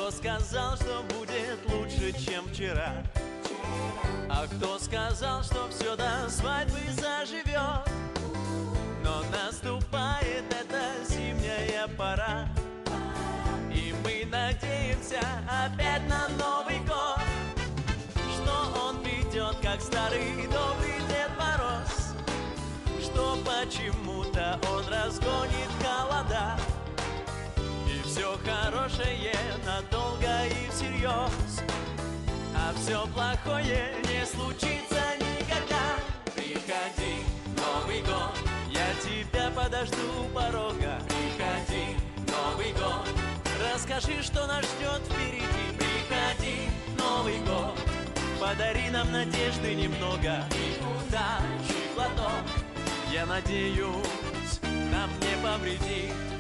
Кто сказал, что будет лучше, чем вчера? А кто сказал, что все до свадьбы заживет? Но наступает эта зимняя пора, и мы надеемся опять на Новый год, что он придет, как старый добрый Дед Мороз, что почему-то он разгонит холода, и все хорошее надолго и всерьез, а все плохое не случится никогда. Приходи, Новый год, я тебя подожду у порога. Приходи, Новый год, расскажи, что нас ждет впереди. Приходи, Новый год, подари нам надежды немного и удачи глоток. Я надеюсь, нам не повредит